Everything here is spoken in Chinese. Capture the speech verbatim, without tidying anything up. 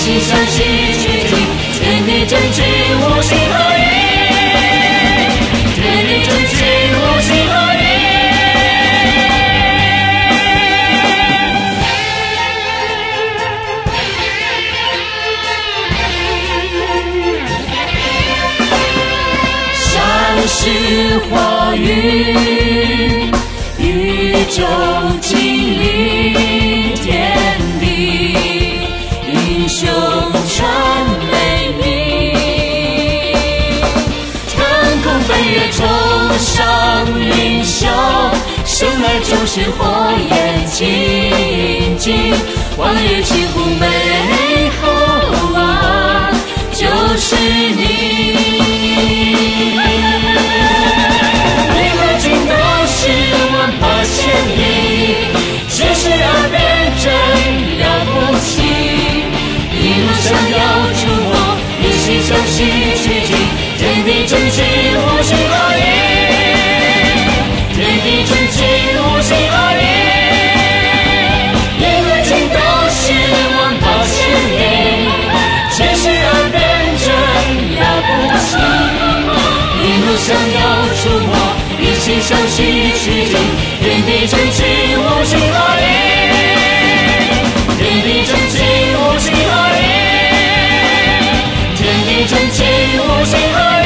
心相惜取经，天地真知无心合一，天地真知无心合一。山是话语，宇宙精灵天地，英雄传美名，腾空飞跃冲上云霄，生来就是火焰金睛，万语齐呼美好啊，就是你。想要触摸，一心相惜取经，天地真知无心合一，天地真知无心合一。言和情都是万法显明，只是耳边真了不起。一路想要触摸，一心相惜取经，天地真知无心合一，天地真知无心合一。真情无心合一。